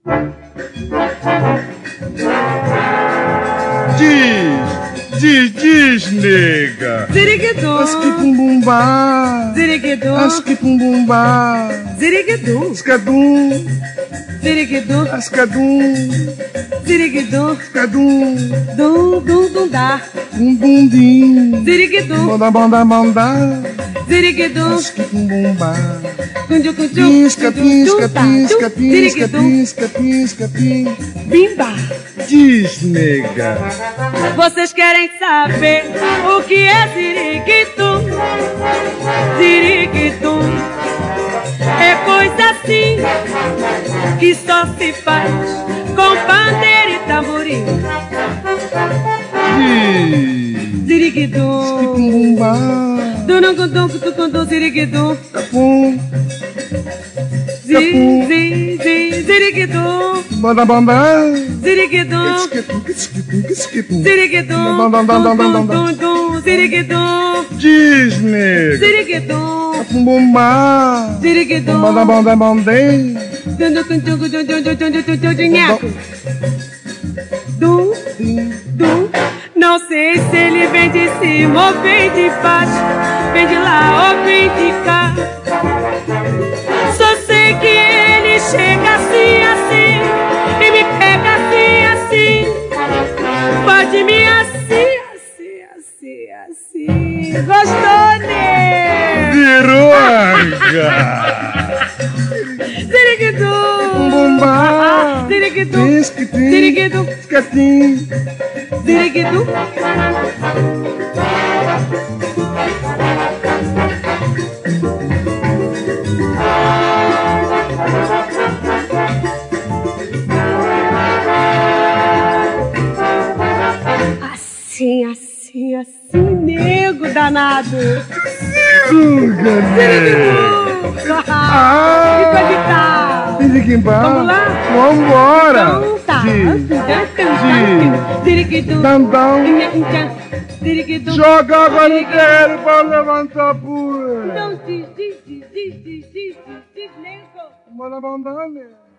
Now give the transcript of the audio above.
Diz, nega. Ziriguidum. Asquipumbumba. Ziriguidum. Asquipumbumba. Ziriguidum. Escadum. Ziriguidum. Ascadum. Ziriguidum. Escadum. Dum, dá. Bundim. Ziriguidum. Banda. Ziriguidum. Asquipumbumba. Cunju. Pisca. Bimba. Diz, nega. Vocês querem saber o que é ziriguidum? Ziriguidum é coisa assim que só se faz com pandeiro e tamborim. Ziriguidum. Asquipumbumba. Dunungundum, ziriguidum. Capum. Ziriguidum. Banda. Ziriguidum. Ziriguidum. Dum, ziriguidum. Diz, nega. Ziriguidum. Capumbumba. Ziriguidum. Banda. Dum. Não sei se ele vem de cima ou vem de baixo, vem de lá ou vem de cá. Só sei que ele chega assim, e me pega assim. Pode me assim. Gostou, né? Virou, anga. Ziriguidum. Bumba. Ziriguidum. Ziriguidum. Escatim. Ziriguidum. Assim, nego danado. Ziriguidum. Ficou de tal. Vamos lá? Vambora. Então tá. Ziriguidum. Ziriguidum. Joga água no terreiro pra levantar a poeira. Então diz, nego. Banda.